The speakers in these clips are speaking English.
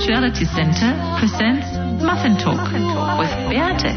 Spirituality Center presents Muffin Talk with Beate.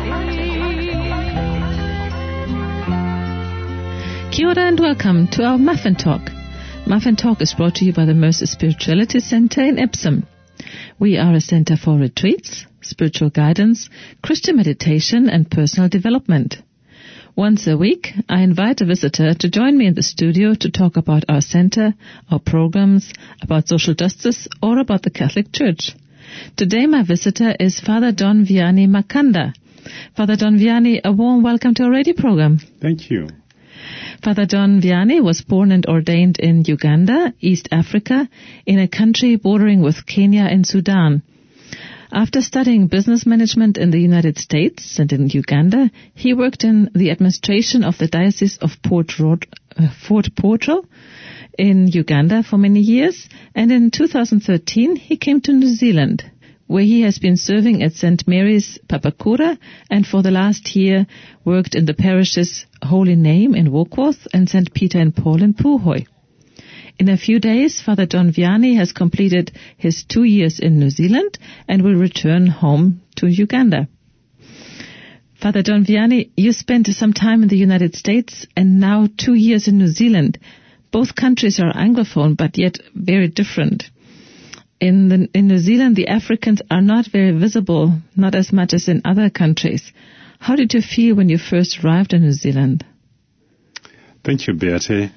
Kia ora and welcome to our Muffin Talk. Muffin Talk is brought to you by the Mercy Spirituality Center in Epsom. We are a center for retreats, spiritual guidance, Christian meditation and personal development. Once a week, I invite a visitor to join me in the studio to talk about our center, our programs, about social justice, or about the Catholic Church. Today my visitor is Father Don Vianney Makanda. Father Don Vianney, a warm welcome to our radio program. Thank you. Father Don Vianney was born and ordained in Uganda, East Africa, in a country bordering with Kenya and Sudan. After studying business management in the United States and in Uganda, he worked in the administration of the Diocese of Fort Portal in Uganda for many years, and in 2013 he came to New Zealand, where he has been serving at St. Mary's Papakura and for the last year worked in the parishes Holy Name in Warkworth and St. Peter and Paul in Puhoi. In a few days, Father Don Vianney has completed his 2 years in New Zealand and will return home to Uganda. Father Don Vianney, you spent some time in the United States and now 2 years in New Zealand. Both countries are Anglophone, but yet very different. In New Zealand, the Africans are not very visible, not as much as in other countries. How did you feel when you first arrived in New Zealand? Thank you, Beate.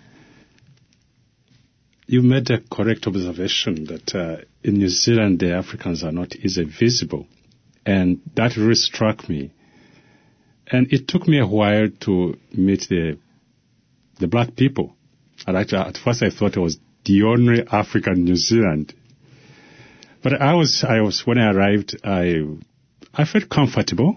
You made a correct observation that in New Zealand the Africans are not easily visible, and that really struck me. And it took me a while to meet the black people. And actually, at first I thought I was the only African in New Zealand. But I was when I arrived, I felt comfortable.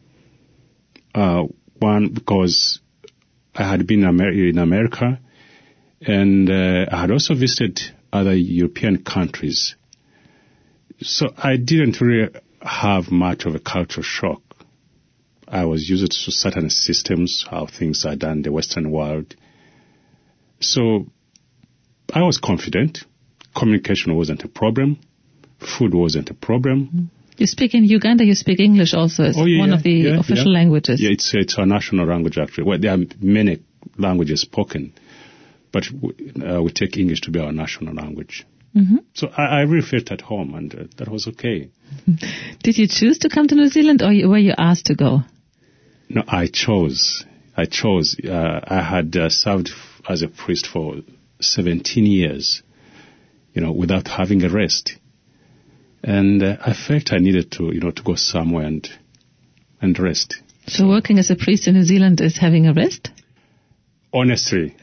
One, because I had been in America. And I had also visited other European countries. So I didn't really have much of a cultural shock. I was used to certain systems, how things are done in the Western world. So I was confident. Communication wasn't a problem. Food wasn't a problem. You speak in Uganda, you speak English also as one of the official languages. Yeah, it's our national language actually. Well, there are many languages spoken. But we take English to be our national language. Mm-hmm. So I really felt at home, and that was okay. Did you choose to come to New Zealand, or were you asked to go? No, I chose. I had served as a priest for 17 years, without having a rest. And I felt I needed to go somewhere and rest. So working as a priest in New Zealand is having a rest? Honestly,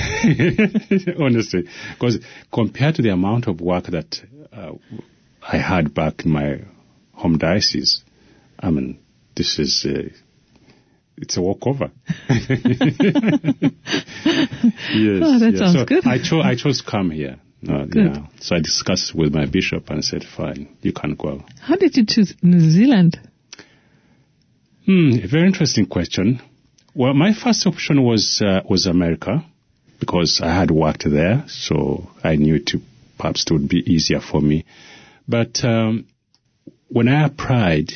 because compared to the amount of work that I had back in my home diocese, I mean, this is it's a walkover. Yes, oh, that sounds so good. I chose to come here. Yeah. So I discussed with my bishop and said, "Fine, you can go." How did you choose New Zealand? A very interesting question. Well, my first option was America, because I had worked there, so I knew perhaps it would be easier for me. But when I applied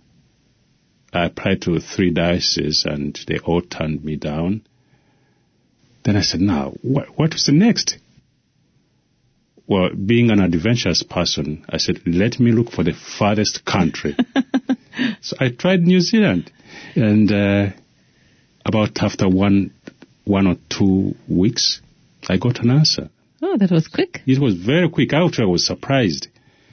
to 3 dioceses, and they all turned me down. Then I said, now, what is the next? Well, being an adventurous person, I said, let me look for the farthest country. So I tried New Zealand, and about after one or 2 weeks, I got an answer. Oh, that was quick. It was very quick. I was surprised,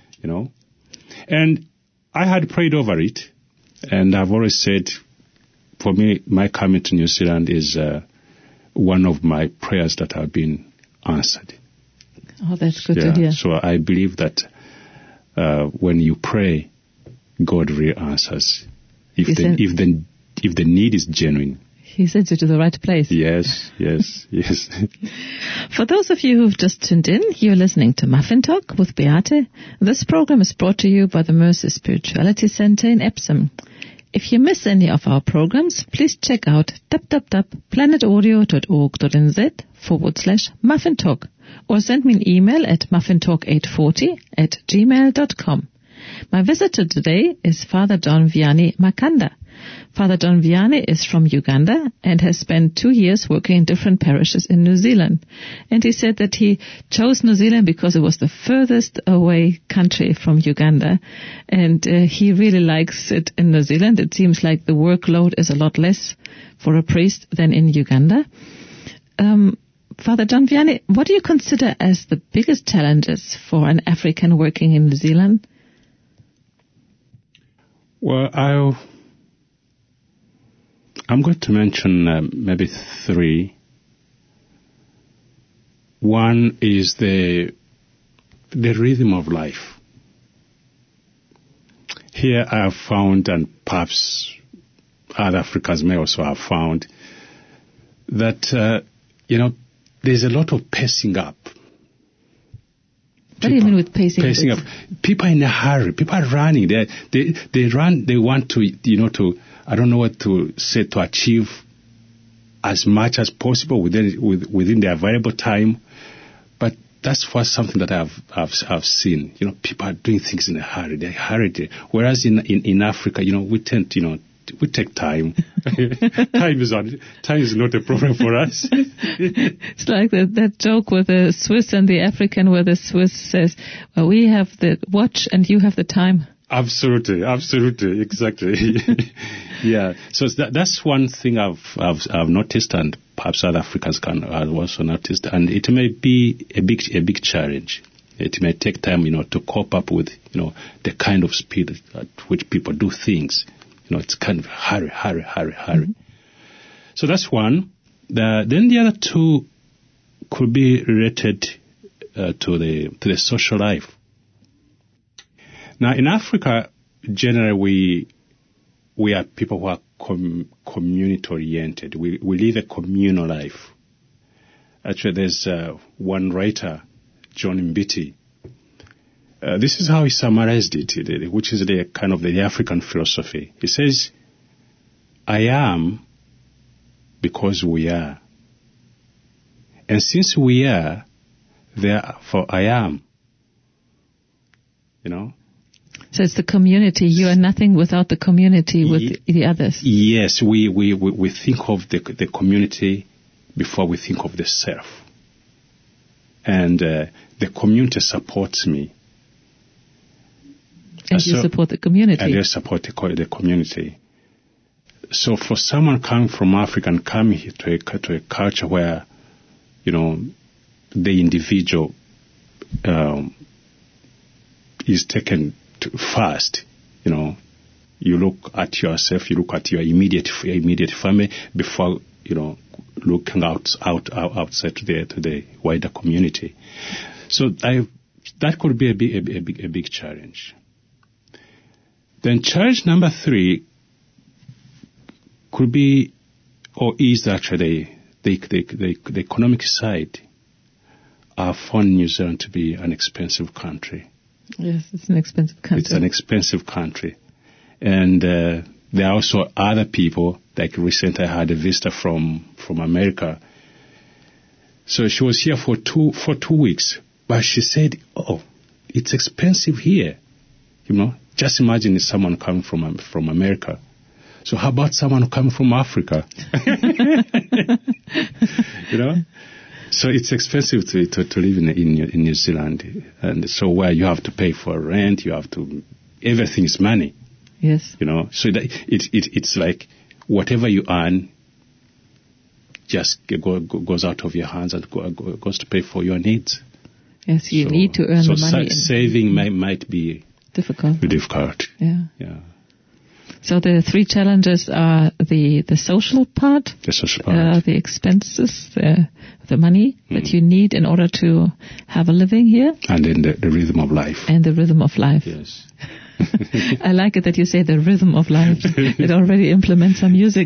And I had prayed over it, and I've always said, for me, my coming to New Zealand is one of my prayers that have been answered. Oh, that's good to hear. So I believe that when you pray, God really answers. If the need is genuine. He sends you to the right place. Yes. For those of you who've just tuned in, you're listening to Muffin Talk with Beate. This program is brought to you by the Mercy Spirituality Center in Epsom. If you miss any of our programs, please check out www.planetaudio.org.nz/Muffin Talk or send me an email at muffintalk840@gmail.com. My visitor today is Father John Vianney Makanda. Father John Vianney is from Uganda and has spent 2 years working in different parishes in New Zealand. And he said that he chose New Zealand because it was the furthest away country from Uganda. And he really likes it in New Zealand. It seems like the workload is a lot less for a priest than in Uganda. Father John Vianney, what do you consider as the biggest challenges for an African working in New Zealand? Well, I'm going to mention maybe 3. One is the rhythm of life. Here I have found, and perhaps other Africans may also have found, that, there's a lot of pacing up. What do you mean with pacing up? People are in a hurry. People are running. They run. They want to, I don't know what to say, to achieve as much as possible within their available time. But that's something that I've seen. People are doing things in a hurry. They're hurried. Whereas in Africa, we tend we take time. Time is not a problem for us. It's like that joke with the Swiss and the African, where the Swiss says, well, we have the watch and you have the time. Absolutely, exactly. Yeah. So that's one thing I've noticed, and perhaps other Africans can also notice, and it may be a big challenge. It may take time, to cope up with, the kind of speed at which people do things. It's kind of hurry. Mm-hmm. So that's one. Then the other 2 could be related to the social life. Now, in Africa, generally, we are people who are community-oriented. We live a communal life. Actually, there's one writer, John Mbiti. This is how he summarized it, which is the kind of the African philosophy. He says, I am because we are. And since we are, therefore I am. So it's the community. You are nothing without the community with the others. Yes, we think of the community before we think of the self. And the community supports me. And you support the community. And you support the community. So for someone coming from Africa and coming here to a culture where, the individual is taken first, you look at yourself, you look at your immediate family before, looking outside to the wider community. So that could be a big challenge. Then challenge number 3 could be, or is actually the economic side. I found New Zealand to be an expensive country. Yes, it's an expensive country. It's an expensive country. And there are also other people, like recently I had a visitor from America. So she was here for 2 weeks. But she said, it's expensive here. Just imagine if someone coming from America. So how about someone coming from Africa? So it's expensive to live in New Zealand. And so where you have to pay for rent, everything is money. Yes. So it's like whatever you earn just goes out of your hands and goes to pay for your needs. Yes, you need to earn the money. So saving might be difficult. Yeah. So the 3 challenges are the social part, the expenses, the money that you need in order to have a living here, and then the rhythm of life. Yes. I like it that you say the rhythm of life. It already implements some music.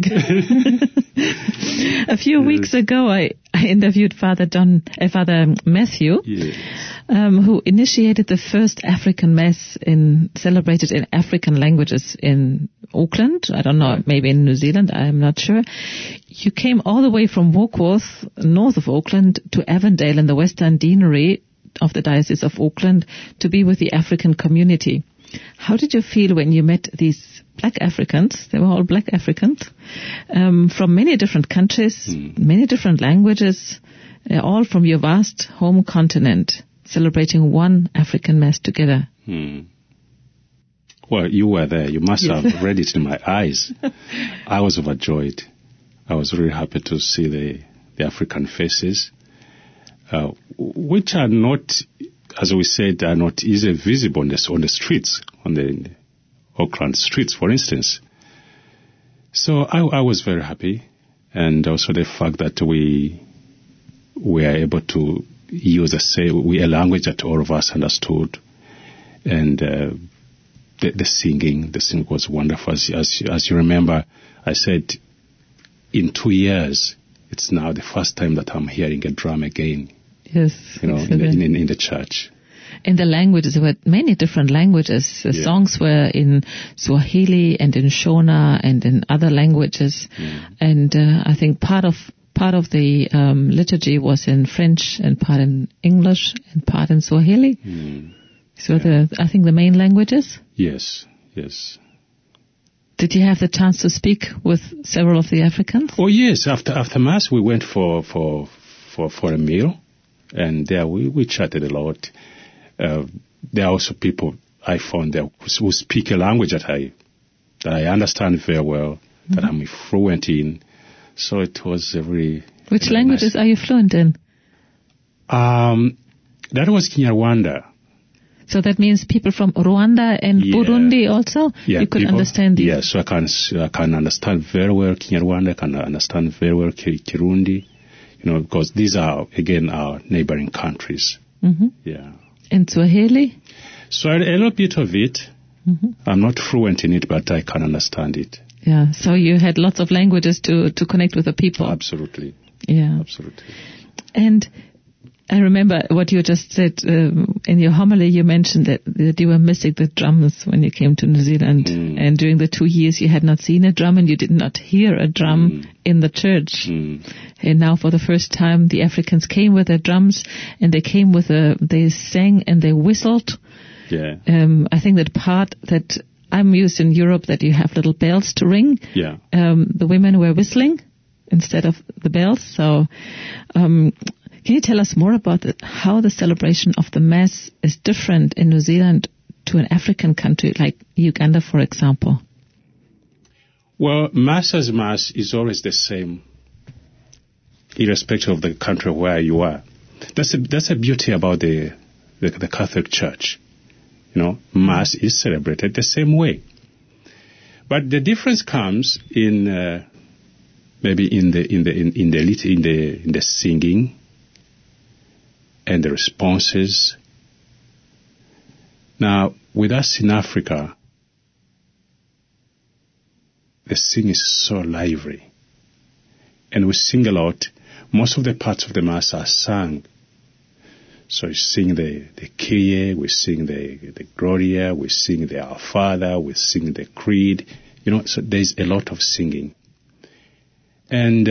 A few weeks ago, I interviewed Father Matthew, who initiated the first African Mass celebrated in African languages in Auckland. I don't know, maybe in New Zealand, I'm not sure. You came all the way from Warkworth, north of Auckland, to Avondale in the Western Deanery of the Diocese of Auckland to be with the African community. How did you feel when you met these black Africans? They were all black Africans from many different countries, many different languages, all from your vast home continent, celebrating one African Mass together. Well, you were there. You must have read it in my eyes. I was overjoyed. I was really happy to see the African faces, which are not, as we said, are not easily visible on the streets, on the Auckland streets, for instance. So I was very happy, and also the fact that we were able to use a language that all of us understood, and the singing was wonderful. As you remember, I said, in 2 years, it's now the first time that I'm hearing a drum again. Yes, in the church. In the languages, there were many different languages. The songs were in Swahili and in Shona and in other languages. And I think part of the liturgy was in French and part in English and part in Swahili. So I think the main languages. Yes. Did you have the chance to speak with several of the Africans? Oh yes. After Mass, we went for a meal, and there we chatted a lot. There are also people I found there who speak a language that I understand very well, that I'm fluent in. So it was a really... Which languages are you fluent in? That was Kinyarwanda. So that means people from Rwanda and Burundi also? Yeah, you could understand these? Yes, so I can understand very well Kinyarwanda, I can understand very well Kirundi, because these are, again, our neighboring countries. Yeah. And Swahili? So a little bit of it. I'm not fluent in it, but I can understand it. Yeah, so you had lots of languages to connect with the people. Absolutely. Yeah. Absolutely. And I remember what you just said in your homily. You mentioned that you were missing the drums when you came to New Zealand. And during the 2 years you had not seen a drum and you did not hear a drum in the church. And now for the first time the Africans came with their drums, and they came they sang and they whistled. Yeah. I think that part that I'm used in Europe, that you have little bells to ring. Yeah. The women were whistling instead of the bells. So, can you tell us more about how the celebration of the Mass is different in New Zealand to an African country like Uganda, for example? Well, Mass as Mass is always the same, irrespective of the country where you are. That's a beauty about the Catholic Church. Mass is celebrated the same way. But the difference comes in maybe in the singing and the responses. Now, with us in Africa, the singing is so lively, and we sing a lot. Most of the parts of the Mass are sung. So we sing the Kyrie, we sing the Gloria, we sing the Our Father, we sing the Creed. So there's a lot of singing. And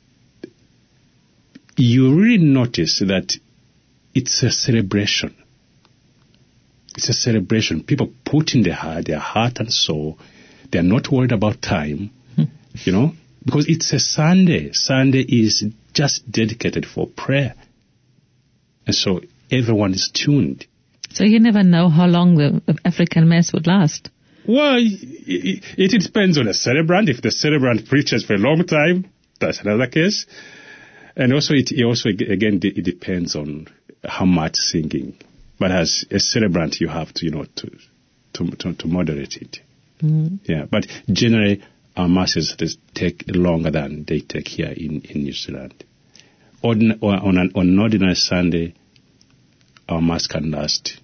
you really notice that it's a celebration. It's a celebration. People put in their heart and soul. They're not worried about time, because it's a Sunday. Sunday is just dedicated for prayer. And so everyone is tuned. So you never know how long the African Mass would last? Well, it depends on the celebrant. If the celebrant preaches for a long time, that's another case. And also, it depends on how much singing. But as a celebrant, you have to, to moderate it. Yeah. But generally, our masses take longer than they take here in New Zealand. On an ordinary Sunday, our Mass can last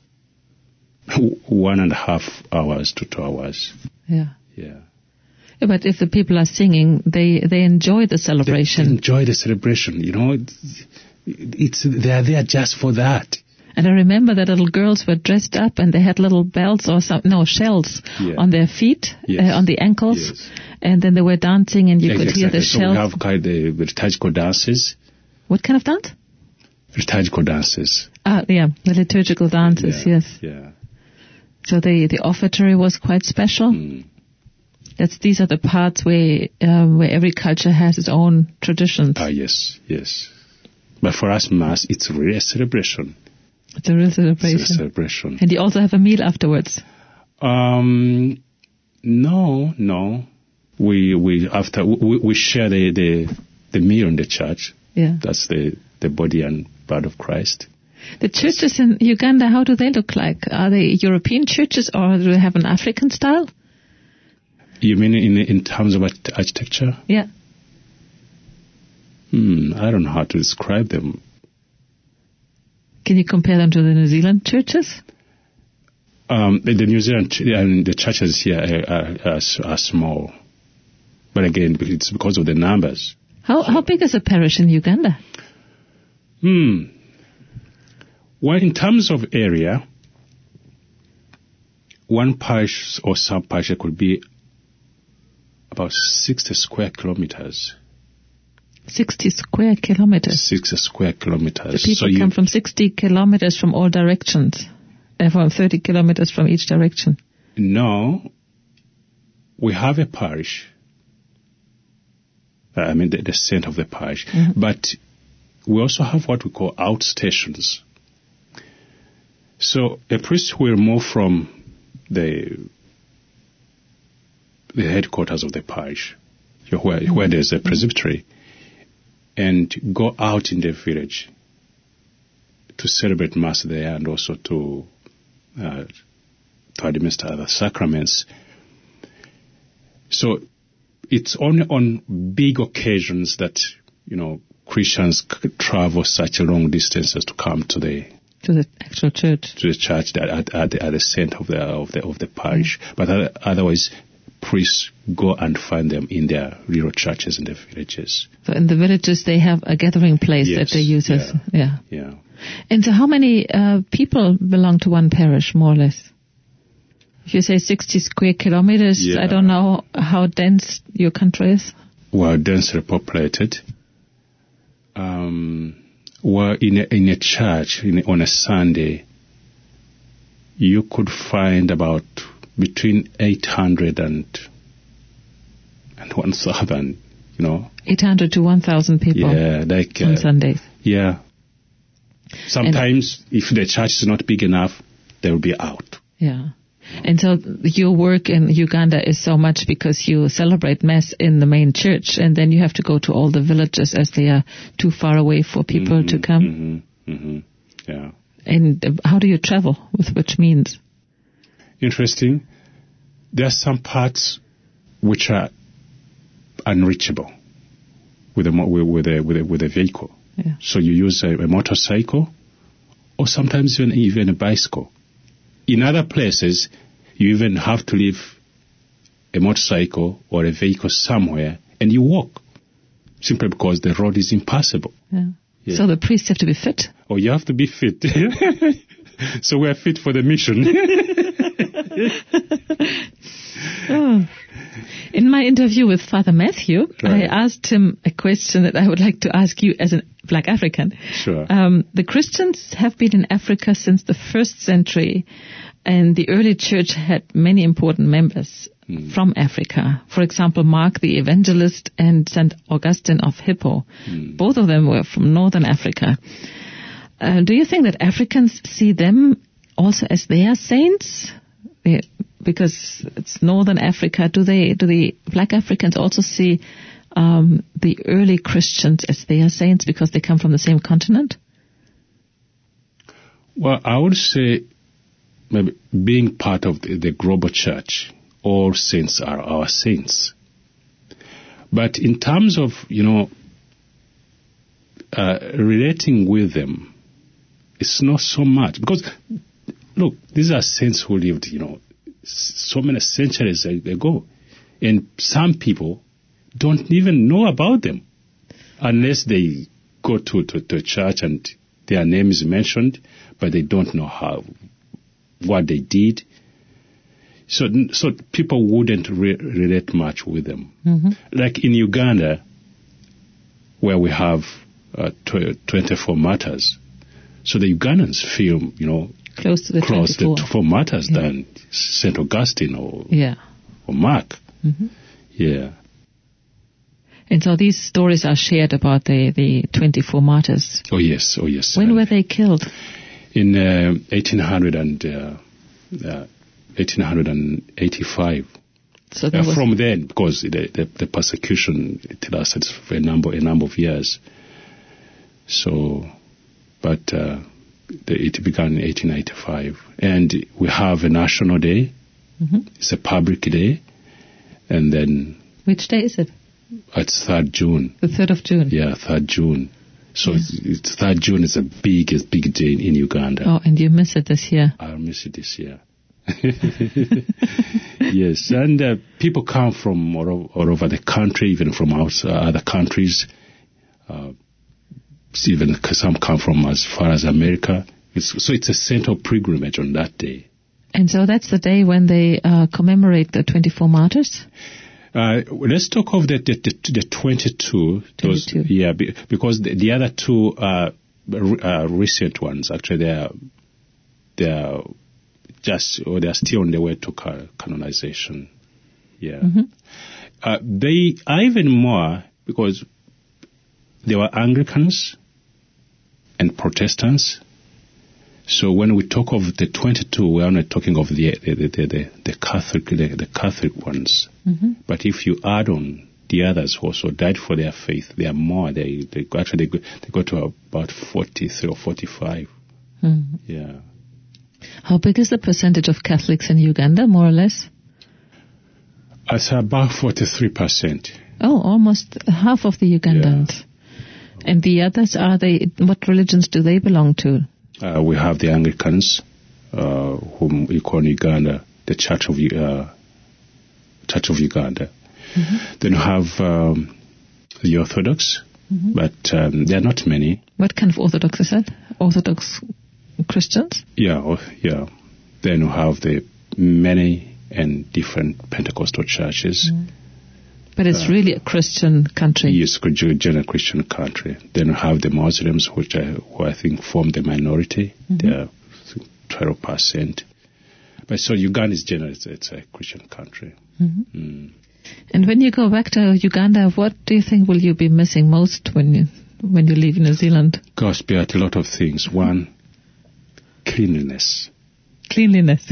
1.5 hours to 2 hours. Yeah. Yeah. But if the people are singing, they enjoy the celebration. They enjoy the celebration, they are there just for that. And I remember that little girls were dressed up and they had little bells or shells on their feet, on the ankles. Yes. And then they were dancing and you could hear the shells. So we have kind of the liturgical dances. What kind of dance? Liturgical dances. The liturgical dances, yes. Yeah. So the offertory was quite special? These are the parts where every culture has its own traditions. Yes. But for us, Mass, it's really a celebration. It's a real celebration. It's a celebration. And you also have a meal afterwards? No. We share the meal in the church. Yeah. That's the body and blood of Christ. The churches in Uganda, how do they look like? Are they European churches or do they have an African style? You mean in terms of architecture? Yeah. I don't know how to describe them. Can you compare them to the New Zealand churches? The New Zealand and the churches here are small. But again, it's because of the numbers. How big is a parish in Uganda? Well, in terms of area, one parish or sub-parish could be about 60 square kilometers. 60 square kilometers? 60 square kilometers. The people come from 60 kilometers from all directions, from 30 kilometers from each direction. No, we have a parish. The center of the parish. But we also have what we call outstations. So a priest will move from the headquarters of the parish, where there's a presbytery, and go out in the village to celebrate Mass there and also to administer other sacraments. So it's only on big occasions that, Christians travel such long distances to come to the actual church. To the church at the center of the parish. But otherwise, priests go and find them in their real churches in the villages. So in the villages, they have a gathering place that they use as... Yeah. And so how many people belong to one parish, more or less? If you say 60 square kilometers, I don't know how dense your country is. Well, densely populated. Well, in a church, on a Sunday, you could find about between 800 and 1,000, 800 to 1,000 people on Sundays. Yeah. Sometimes, if the church is not big enough, they will be out. Yeah. And so your work in Uganda is so much because you celebrate Mass in the main church, and then you have to go to all the villages as they are too far away for people to come. Yeah. And how do you travel? With which means? Interesting. There are some parts which are unreachable with a vehicle. Yeah. So you use a motorcycle, or sometimes even a bicycle. In other places, you even have to leave a motorcycle or a vehicle somewhere and you walk, simply because the road is impassable. Yeah. So the priests have to be fit? Oh, you have to be fit. So we are fit for the mission. In my interview with Father Matthew, I asked him a question that I would like to ask you as a Black African. Sure. The Christians have been in Africa since the 1st century, and the early church had many important members from Africa. For example, Mark the Evangelist and St. Augustine of Hippo. Both of them were from Northern Africa. Do you think that Africans see them also as their saints? Because it's Northern Africa. Do the Black Africans also see the early Christians as their saints because they come from the same continent? Well, I would say maybe being part of the global church, all saints are our saints. But in terms of, relating with them, it's not so much. Because, look, these are saints who lived, so many centuries ago. And some people don't even know about them unless they go to church and their name is mentioned, but they don't know what they did. So people wouldn't relate much with them. Like in Uganda, where we have 24 martyrs. So the Ugandans feel, close to the 24 martyrs than St. Augustine or Mark. Mm-hmm. Yeah. And so these stories are shared about the 24 martyrs. Oh yes. When were they killed? In 1885. So from then, because the persecution it lasted for a number of years. So, but it began in 1885, and we have a national day. Mm-hmm. It's a public day, and then which day is it? It's 3rd June. The 3rd of June. Yeah, 3rd June. So it's 3rd June is a big day in Uganda. Oh, and you miss it this year. I'll miss it this year. Yes, and people come from all over the country, even from other countries. Even some come from as far as America. So it's a central pilgrimage on that day. And so that's the day when they commemorate the 24 martyrs? Let's talk of the 22. 22. Because the other two recent ones. Actually, they're still on their way to canonization. Yeah. Mm-hmm. They are even more because they were Anglicans and Protestants. So when we talk of the 22, we are not talking of the Catholic ones. Mm-hmm. But if you add on the others who also died for their faith, they are more. They go to about 43 or 45. Mm-hmm. Yeah. How big is the percentage of Catholics in Uganda, more or less? It's about 43%. Oh, almost half of the Ugandans. Yeah. And the others, what religions do they belong to? We have the Anglicans, whom we call in Uganda the Church of Uganda. Mm-hmm. Then you have the Orthodox, mm-hmm. but there are not many. What kind of Orthodox is that? Orthodox Christians? Yeah. Then you have the many and different Pentecostal churches. Mm. But it's really a Christian country. Yes, a general Christian country. Then you have the Muslims, who I think form the minority. Mm-hmm. They are 12%. But so Uganda is generally, it's a Christian country. Mm-hmm. Mm. And when you go back to Uganda, what do you think will you be missing most when you leave New Zealand? Gosh, Beat, a lot of things. One, cleanliness. Cleanliness.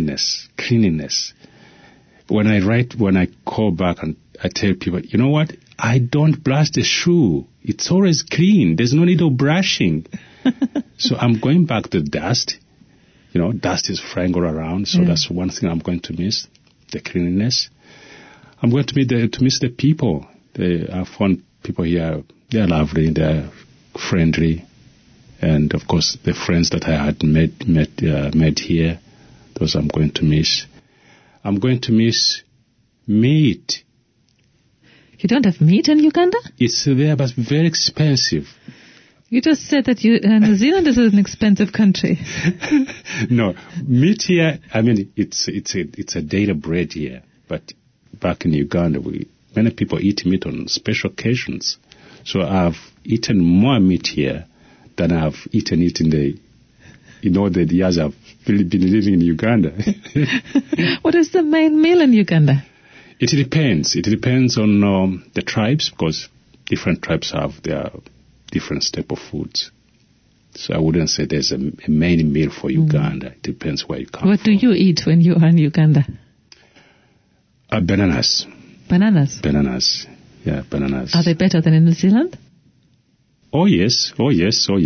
When I call back and I tell people, you know what? I don't brush the shoe. It's always clean. There's no need of brushing. So I'm going back to dust. Dust is flying all around. So that's one thing I'm going to miss, the cleanliness. I'm going to miss the people. I found people here, they're lovely, they're friendly. And of course, the friends that I had met here, those I'm going to miss. I'm going to miss meat. You don't have meat in Uganda? It's there, but very expensive. You just said that New Zealand is an expensive country. No, meat here, I mean, it's a daily bread here. But back in Uganda, many people eat meat on special occasions. So I've eaten more meat here than I've eaten it in the years I've been living in Uganda. What is the main meal in Uganda? It depends. It depends on the tribes, because different tribes have their different staple foods. So I wouldn't say there's a main meal for Uganda. It depends where you come from. What do you eat when you are in Uganda? Bananas. Bananas? Bananas. Yeah, bananas. Are they better than in New Zealand? Oh, yes. We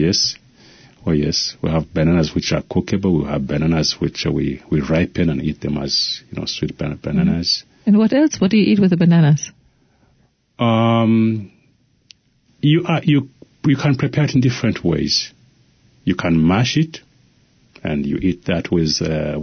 have bananas which are cookable. We have bananas which we ripen and eat them as, sweet bananas. And what else? What do you eat with the bananas? You can prepare it in different ways. You can mash it, and you eat that with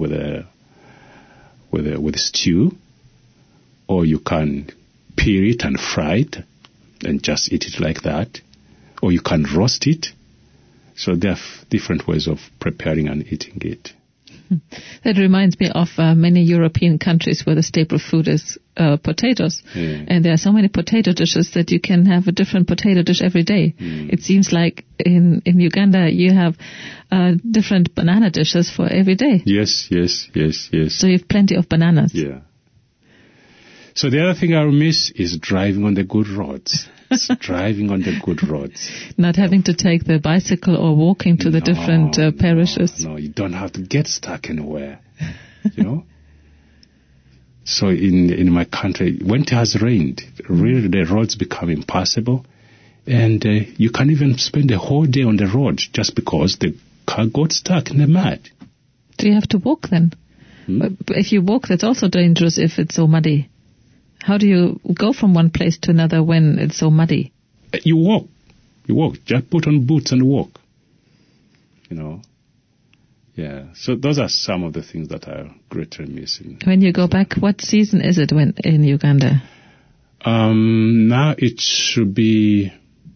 stew, or you can peel it and fry it, and just eat it like that, or you can roast it. So there are different ways of preparing and eating it. That reminds me of many European countries where the staple food is potatoes. Yeah. And there are so many potato dishes that you can have a different potato dish every day. It seems like in Uganda you have different banana dishes for every day. Yes. So you have plenty of bananas. Yeah. So the other thing I miss is driving on the good roads. It's driving on the good roads. Not having to take the bicycle or walking to the different parishes. No, you don't have to get stuck anywhere. You know? So in my country, when it has rained, really the roads become impassable. And you can't even spend the whole day on the road just because the car got stuck in the mud. Do you have to walk then? If you walk, that's also dangerous if it's so muddy. How do you go from one place to another when it's so muddy? You walk. Just put on boots and walk. You know. Yeah. So those are some of the things that are greatly missing. When you go back, what season is it when in Uganda? Now it should be.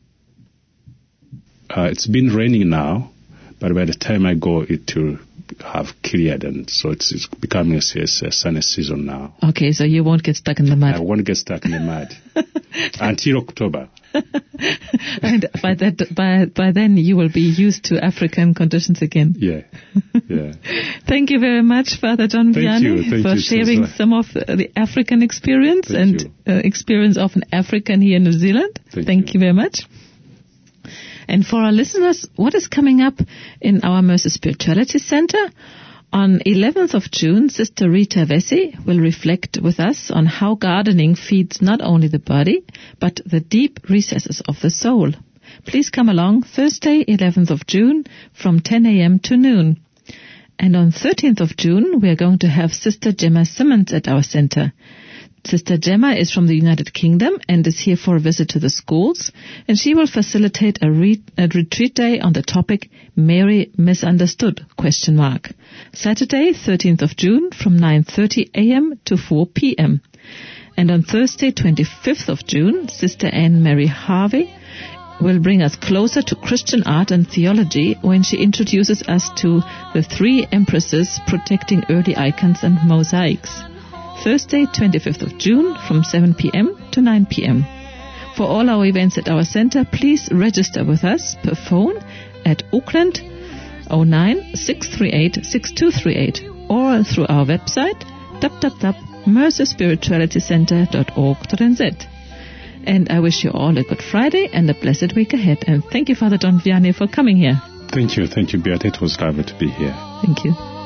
It's been raining now, but by the time I go, it will have cleared, and so it's becoming a sunny season now. Okay, so you won't get stuck in the mud. I won't get stuck in the mud until October. And by then you will be used to African conditions again. Yeah. Thank you very much, Father John Vianney, for sharing some of the African experience experience of an African here in New Zealand. Thank you very much. And for our listeners, what is coming up in our Mercy Spirituality Center? On 11th of June, Sister Rita Vesey will reflect with us on how gardening feeds not only the body, but the deep recesses of the soul. Please come along Thursday, 11th of June, from 10 a.m. to noon. And on 13th of June, we are going to have Sister Gemma Simmons at our center. Sister Gemma is from the United Kingdom and is here for a visit to the schools, and she will facilitate a retreat day on the topic Mary Misunderstood? Saturday, 13th of June from 9:30 a.m. to 4 p.m. And on Thursday, 25th of June, Sister Anne Mary Harvey will bring us closer to Christian art and theology when she introduces us to the three empresses protecting early icons and mosaics. Thursday, 25th of June from 7 p.m. to 9 p.m. For all our events at our center, please register with us per phone at Auckland 09-638-6238 or through our website www.mercyspiritualitycenter.org.nz. And I wish you all a good Friday and a blessed week ahead. And thank you, Father John Vianney, for coming here. Thank you, Beata. It was lovely to be here. Thank you.